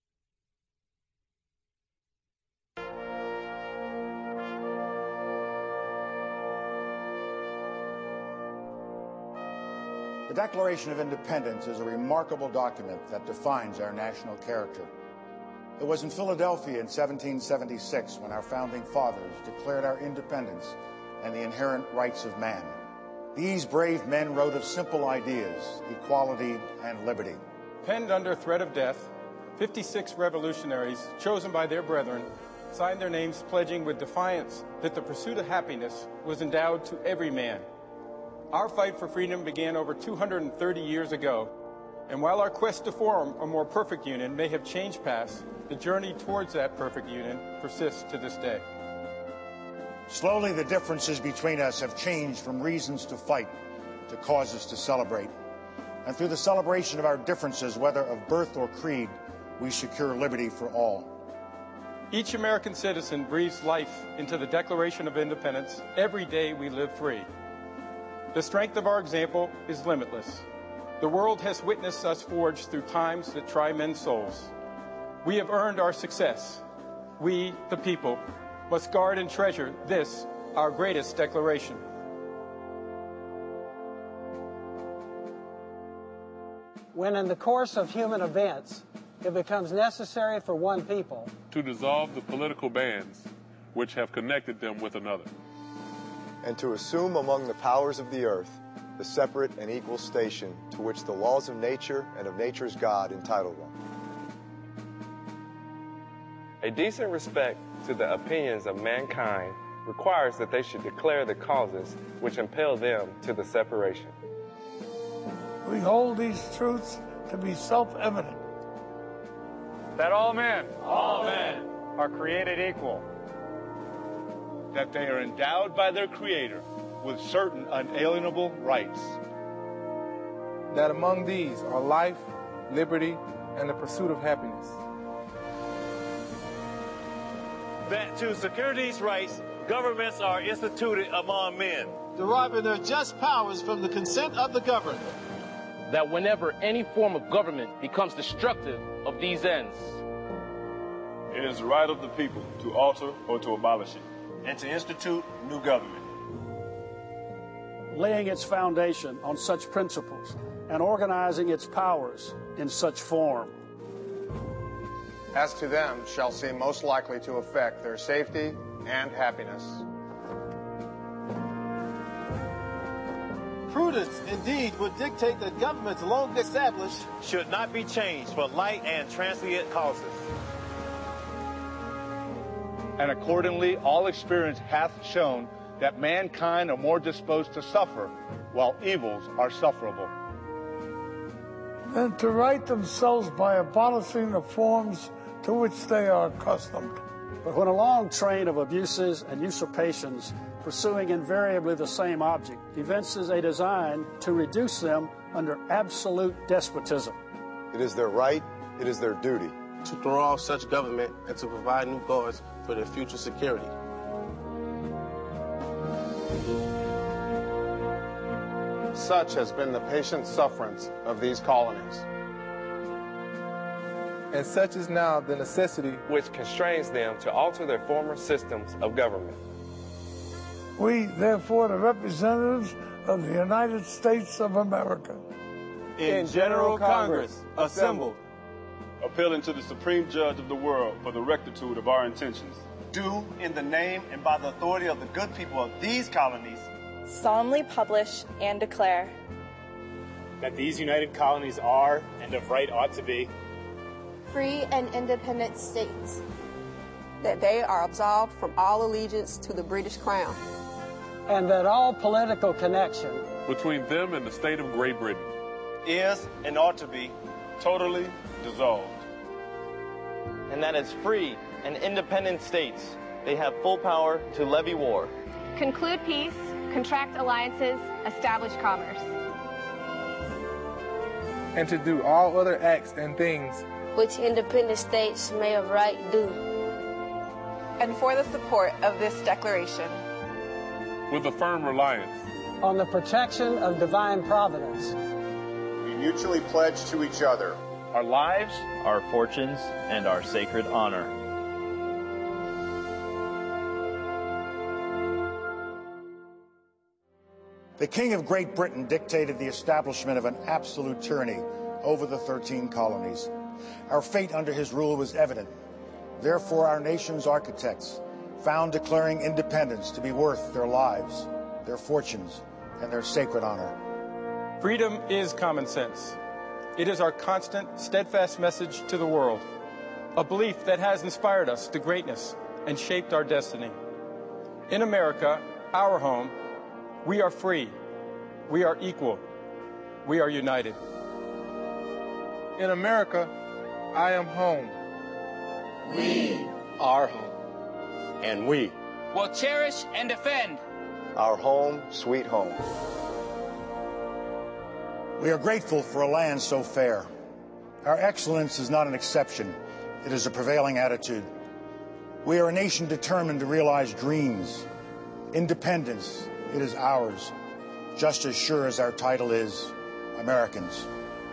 The Declaration of Independence is a remarkable document that defines our national character. It was in Philadelphia in 1776 when our founding fathers declared our independence and the inherent rights of man. These brave men wrote of simple ideas, equality and liberty. Penned under threat of death, 56 revolutionaries chosen by their brethren signed their names pledging with defiance that the pursuit of happiness was endowed to every man. Our fight for freedom began over 230 years ago, and while our quest to form a more perfect union may have changed paths, the journey towards that perfect union persists to this day. Slowly, the differences between us have changed from reasons to fight to causes to celebrate. And through the celebration of our differences, whether of birth or creed, we secure liberty for all. Each American citizen breathes life into the Declaration of Independence every day we live free. The strength of our example is limitless. The world has witnessed us forge through times that try men's souls. We have earned our success. We, the people, must guard and treasure this, our greatest declaration. When in the course of human events, it becomes necessary for one people to dissolve the political bands which have connected them with another, and to assume among the powers of the earth the separate and equal station to which the laws of nature and of nature's God entitle them. A decent respect to the opinions of mankind requires that they should declare the causes which impel them to the separation. We hold these truths to be self-evident. That all men are created equal. That they are endowed by their Creator with certain unalienable rights. That among these are life, liberty, and the pursuit of happiness. That to secure these rights, governments are instituted among men, deriving their just powers from the consent of the governed. That whenever any form of government becomes destructive of these ends, it is the right of the people to alter or to abolish it, and to institute new government. Laying its foundation on such principles and organizing its powers in such form as to them shall seem most likely to affect their safety and happiness. Prudence, indeed, would dictate that governments long established should not be changed for light and transient causes. And accordingly, all experience hath shown that mankind are more disposed to suffer, while evils are sufferable. And to right themselves by abolishing the forms to which they are accustomed. But when a long train of abuses and usurpations, pursuing invariably the same object, evinces a design to reduce them under absolute despotism, it is their right, it is their duty to throw off such government and to provide new guards for their future security. Such has been the patient sufferance of these colonies. And such is now the necessity which constrains them to alter their former systems of government. We, therefore, the representatives of the United States of America, in General Congress, assembled, appealing to the Supreme Judge of the world for the rectitude of our intentions, do, in the name and by the authority of the good people of these colonies, solemnly publish and declare that these united colonies are, and of right ought to be, free and independent states, that they are absolved from all allegiance to the British Crown, and that all political connection between them and the state of Great Britain is and ought to be totally dissolved, and that as free and independent states they have full power to levy war, conclude peace, contract alliances, establish commerce, and to do all other acts and things which independent states may of right do. And for the support of this declaration, with a firm reliance on the protection of divine providence, we mutually pledge to each other our lives, our fortunes, and our sacred honor. The King of Great Britain dictated the establishment of an absolute tyranny over the 13 colonies. Our fate under his rule was evident. Therefore, our nation's architects found declaring independence to be worth their lives, their fortunes, and their sacred honor. Freedom is common sense. It is our constant, steadfast message to the world, a belief that has inspired us to greatness and shaped our destiny. In America, our home, we are free, we are equal, we are united. In America, I am home. We are home. And we will cherish and defend our home, sweet home. We are grateful for a land so fair. Our excellence is not an exception. It is a prevailing attitude. We are a nation determined to realize dreams. Independence, it is ours, just as sure as our title is Americans.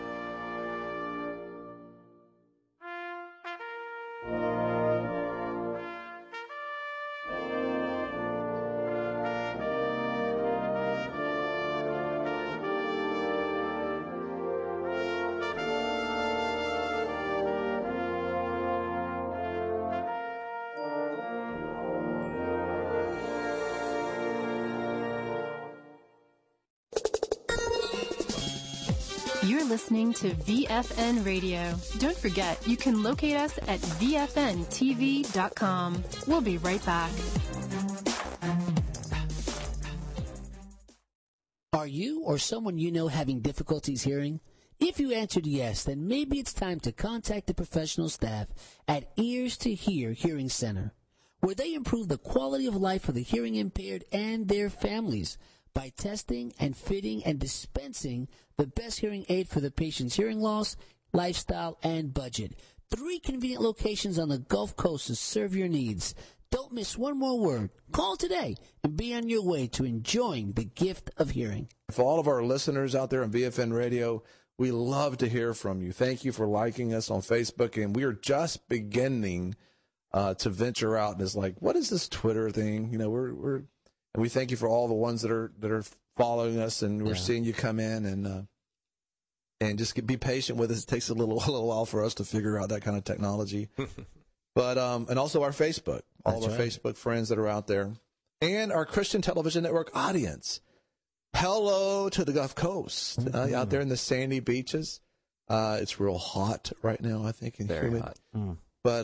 You're listening to VFN Radio. Don't forget, you can locate us at VFNTV.com. We'll be right back. Are you or someone you know having difficulties hearing? If you answered yes, then maybe it's time to contact the professional staff at Ears to Hear Hearing Center, where they improve the quality of life for the hearing impaired and their families by testing and fitting and dispensing the best hearing aid for the patient's hearing loss, lifestyle, and budget. 3 convenient locations on the Gulf Coast to serve your needs. Don't miss one more word. Call today and be on your way to enjoying the gift of hearing. For all of our listeners out there on VFN Radio, we love to hear from you. Thank you for liking us on Facebook, and we are just beginning to venture out. And it's like, what is this Twitter thing? You know, and we thank you for all the ones that are following us, and we're seeing you come in and just be patient with us. It takes a little while for us to figure out that kind of technology. But and also our Facebook, all of our Facebook friends that are out there, and our Christian Television Network audience. Hello to the Gulf Coast, out there in the sandy beaches. It's real hot right now, I think, and very humid. hot. But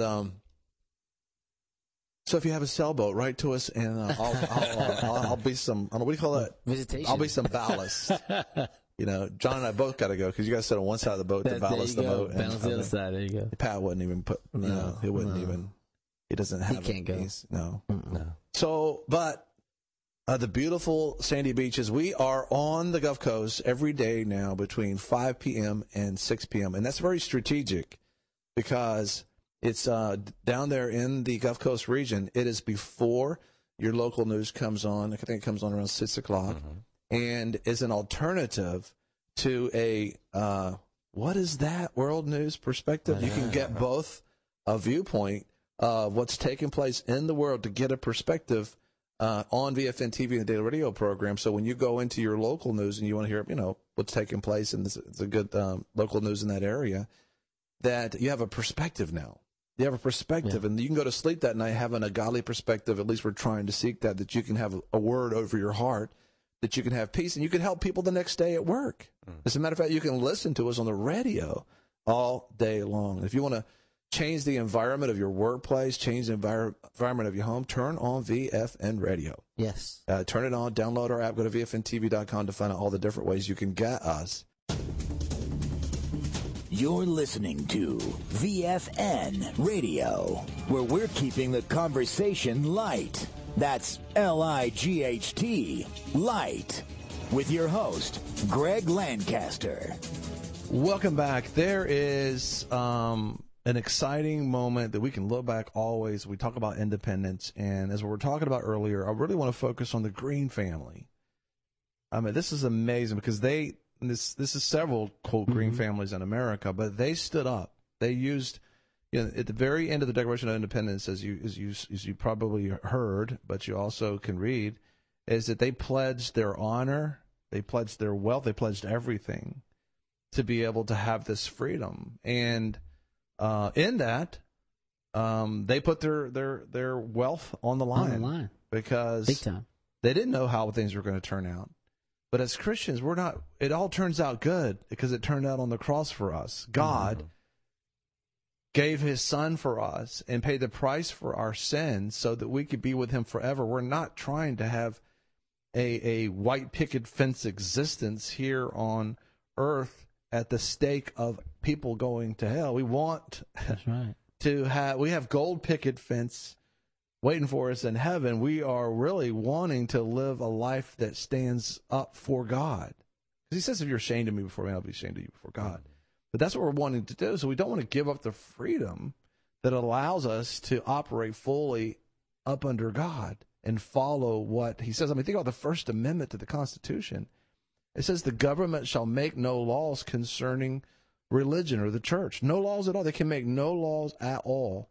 so if you have a sailboat, write to us, and I'll be some. What do you call that? Visitation. I'll be some ballast. You know, John and I both got to go because you guys sit on one side of the boat to ballast the boat, and balance the other side. There you go. Pat wouldn't even put. No, he wouldn't even. He doesn't have. He can't go. No. So, but the beautiful sandy beaches. We are on the Gulf Coast every day now between 5 p.m. and 6 p.m. and that's very strategic because it's down there in the Gulf Coast region. It is before your local news comes on. I think it comes on around 6 o'clock. And is an alternative to a, what is that, world news perspective? You can get both a viewpoint of what's taking place in the world to get a perspective on VFN TV and the Daily Radio program. So when you go into your local news and you want to hear, what's taking place, and it's a good local news in that area, that you have a perspective now. You have a perspective, and you can go to sleep that night having a godly perspective. At least we're trying to seek that you can have a word over your heart, that you can have peace, and you can help people the next day at work. As a matter of fact, you can listen to us on the radio all day long. If you want to change the environment of your workplace, change the environment of your home, turn on VFN Radio. Yes. Turn it on, download our app, go to VFNTV.com to find out all the different ways you can get us. You're listening to VFN Radio, where we're keeping the conversation light. That's L-I-G-H-T, light, with your host, Greg Lancaster. Welcome back. There is an exciting moment that we can look back always. We talk about independence, and as we were talking about earlier, I really want to focus on the Green family. I mean, this is amazing because this is several, quote, Green families in America, but they stood up. They used... at the very end of the Declaration of Independence, as you probably heard, but you also can read, is that they pledged their honor, they pledged their wealth, they pledged everything to be able to have this freedom. And in that, they put their wealth on the line. Because big time. They didn't know how things were going to turn out. But as Christians, it all turns out good because it turned out on the cross for us. God gave his son for us and paid the price for our sins so that we could be with him forever. We're not trying to have a white picket fence existence here on earth at the stake of people going to hell. We want That's right. we have gold picket fence waiting for us in heaven. We are really wanting to live a life that stands up for God. Because he says, if you're ashamed of me before me, I'll be ashamed of you before God. But that's what we're wanting to do. So we don't want to give up the freedom that allows us to operate fully up under God and follow what he says. I mean, think about the First Amendment to the Constitution. It says the government shall make no laws concerning religion or the church. No laws at all. They can make no laws at all.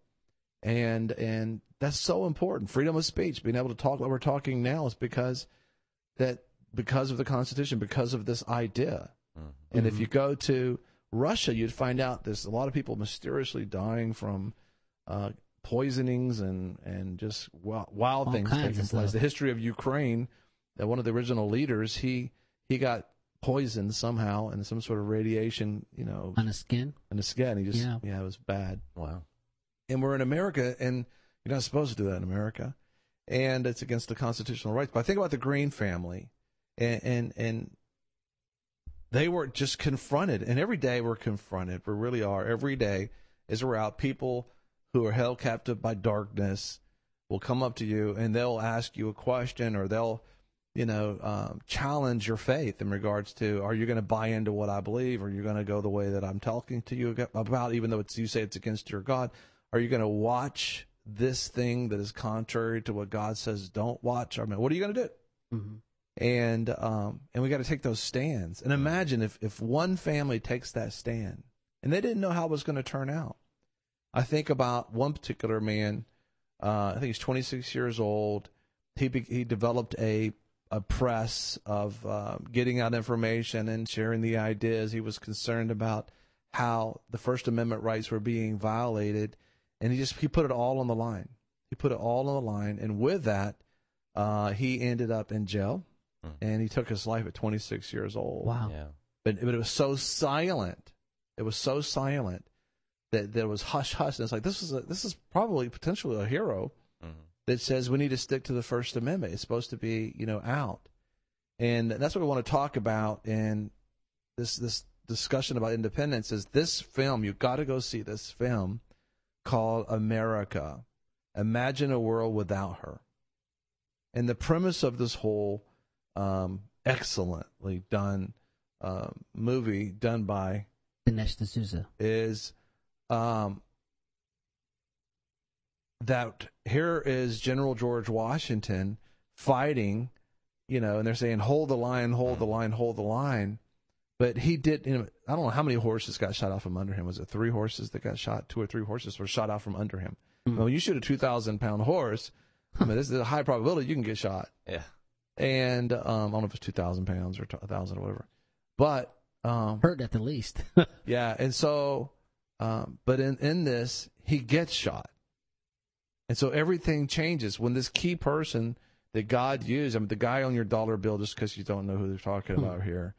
And that's so important. Freedom of speech, being able to talk like we're talking now, is because of the Constitution, because of this idea. Mm-hmm. And if you go to Russia, you'd find out there's a lot of people mysteriously dying from poisonings and just wild things taking place. The history of Ukraine, one of the original leaders, he got poisoned somehow in some sort of radiation, on his skin. On his skin, he just it was bad. Wow. And we're in America, and you're not supposed to do that in America, and it's against the constitutional rights. But I think about the Green family, and they were just confronted, and every day we're confronted. We really are. Every day as we're out, people who are held captive by darkness will come up to you, and they'll ask you a question, or they'll challenge your faith in regards to, are you going to buy into what I believe? Are you going to go the way that I'm talking to you about, even though you say it's against your God? Are you going to watch this thing that is contrary to what God says don't watch? I mean, what are you going to do? Mm-hmm. And we got to take those stands. And imagine if one family takes that stand, and they didn't know how it was going to turn out. I think about one particular man. I think he's 26 years old. He developed a press of getting out information and sharing the ideas. He was concerned about how the First Amendment rights were being violated, and he put it all on the line. He put it all on the line, and with that, he ended up in jail, and he took his life at 26 years old. Wow. Yeah. But it was so silent. It was so silent that there was hush hush. And it's like, this is probably potentially a hero that says we need to stick to the First Amendment. It's supposed to be, out. And that's what we want to talk about in this discussion about independence is this film. You've got to go see this film called America. Imagine a world without her. And the premise of this whole excellently done movie done by Dinesh D'Souza is that here is General George Washington fighting, and they're saying, hold the line, hold the line, hold the line. But he did, I don't know how many horses got shot out from under him. Was it 3 horses that got shot? 2 or 3 horses were shot out from under him. Mm-hmm. When you shoot a 2,000-pound horse, this is a high probability you can get shot. Yeah. And I don't know if it's 2,000 pounds or 1,000 or whatever. But hurt at the least. Yeah. And so, but in this, he gets shot. And so everything changes when this key person that God used, the guy on your dollar bill, just because you don't know who they're talking about here,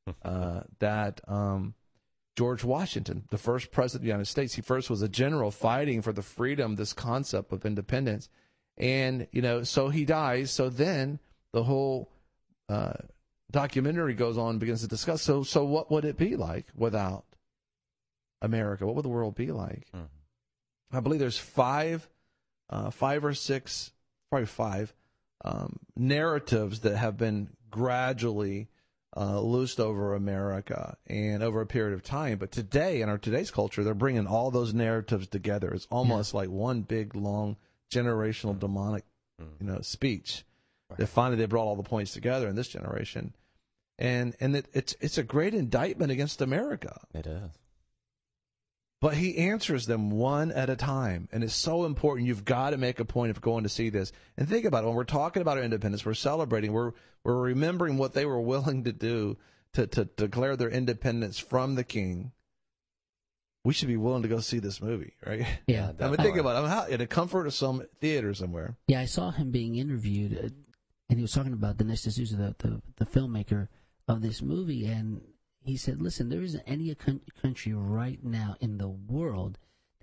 George Washington, the first president of the United States, he first was a general fighting for the freedom, this concept of independence. And, so he dies. So then the whole documentary goes on and begins to discuss, so what would it be like without America? What would the world be like? I believe there's 5 or 6, probably 5 narratives that have been gradually loosed over America and over a period of time. But today, in today's culture, they're bringing all those narratives together. It's almost like one big, long, generational demonic, speech. Right. That finally they brought all the points together in this generation, and it's a great indictment against America. It is. But he answers them one at a time, and it's so important. You've got to make a point of going to see this. And think about it. When we're talking about our independence, we're celebrating. We're remembering what they were willing to do to declare their independence from the king. We should be willing to go see this movie, right? Yeah. Think about it. I'm in the comfort of some theater somewhere. Yeah, I saw him being interviewed, and he was talking about Dinesh D'Souza, the filmmaker of this movie, and he said, listen, there isn't any country right now in the world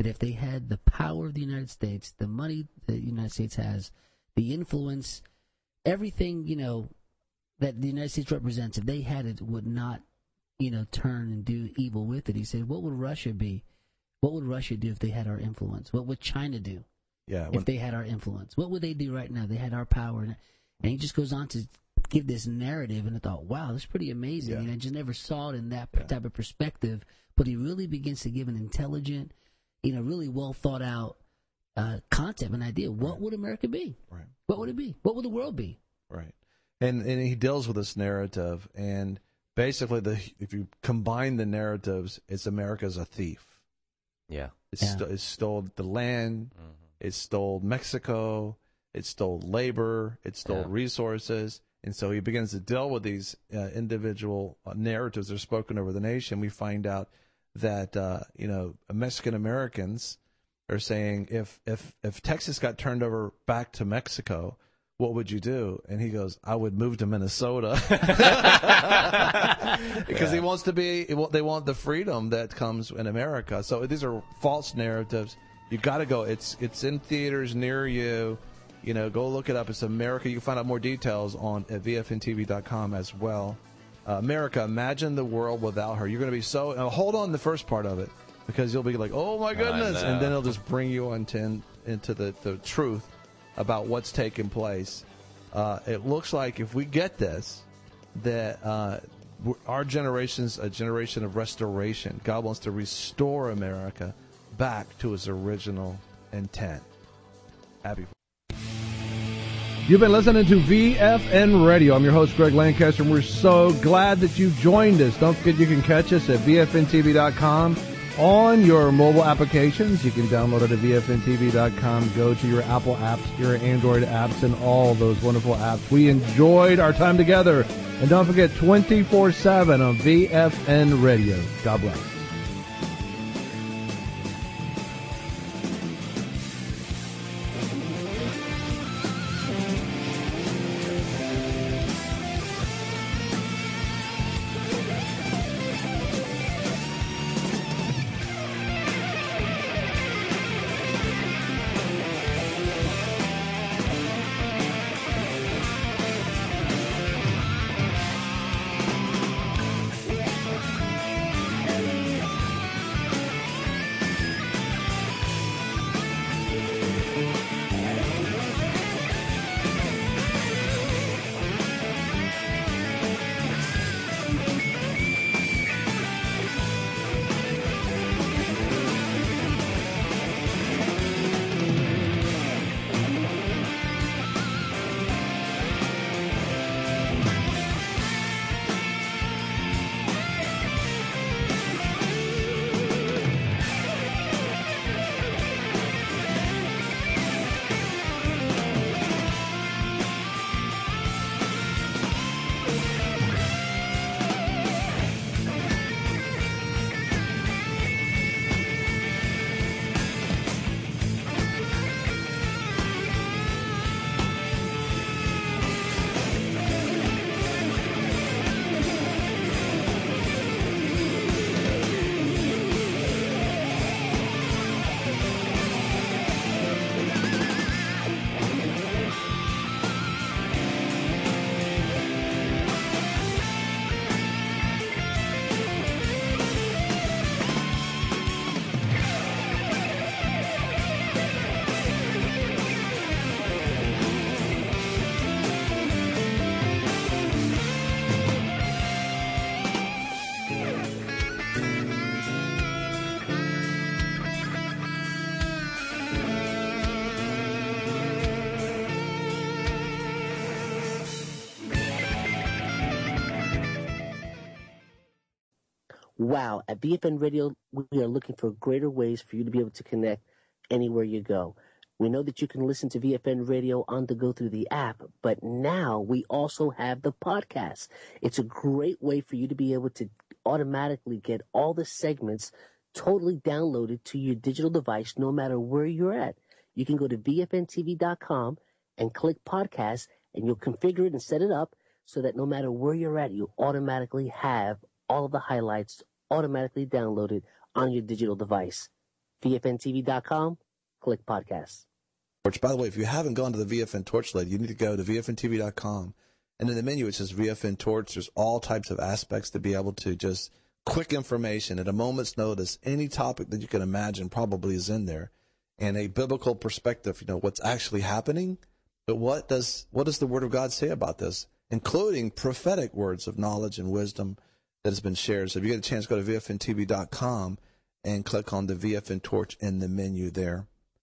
that if they had the power of the United States, the money the United States has, the influence, everything, that the United States represents, if they had it, would not, turn and do evil with it. He said, what would Russia be? What would Russia do if they had our influence? What would China do if they had our influence? What would they do right now? They had our power. And he just goes on to give this narrative, and I thought, wow, that's pretty amazing. And I just never saw it in that type of perspective. But he really begins to give an intelligent, really well thought out concept, an idea. What would America be? Right. What would it be? What would the world be? Right. And he deals with this narrative, and basically, if you combine the narratives, it's America's a thief. Yeah. It stole the land. It stole Mexico. It stole labor. It stole resources. And so he begins to deal with these individual narratives that are spoken over the nation. We find out that, Mexican Americans are saying, if Texas got turned over back to Mexico, what would you do? And he goes, I would move to Minnesota. Because he wants to they want the freedom that comes in America. So these are false narratives. You got to go. It's in theaters near you. Go look it up. It's America. You can find out more details at VFNTV.com as well. America, imagine the world without her. You're going to be so... hold on to the first part of it, because you'll be like, oh, my goodness. And then it'll just bring you into the truth about what's taking place. It looks like if we get this, that our generation's a generation of restoration. God wants to restore America back to its original intent. Happy. You've been listening to VFN Radio. I'm your host, Greg Lancaster, and we're so glad that you joined us. Don't forget you can catch us at VFNTV.com on your mobile applications. You can download it at VFNTV.com. Go to your Apple apps, your Android apps, and all those wonderful apps. We enjoyed our time together. And don't forget, 24/7 on VFN Radio. God bless. Wow, at BFN Radio, we are looking for greater ways for you to be able to connect anywhere you go. We know that you can listen to VFN Radio on the go through the app, but now we also have the podcast. It's a great way for you to be able to automatically get all the segments totally downloaded to your digital device no matter where you're at. You can go to VFNTV.com and click podcast, and you'll configure it and set it up so that no matter where you're at, you automatically have all of the highlights automatically downloaded on your digital device. VFNTV.com, click podcasts. Which, by the way, if you haven't gone to the VFN Torch lately, you need to go to VFNTV.com. And in the menu, it says VFN Torch. There's all types of aspects to be able to just quick information at a moment's notice. Any topic that you can imagine probably is in there. And a biblical perspective, what's actually happening. But what does the Word of God say about this, including prophetic words of knowledge and wisdom that has been shared. So if you get a chance, go to VFNTV.com and click on the VFN Torch in the menu there.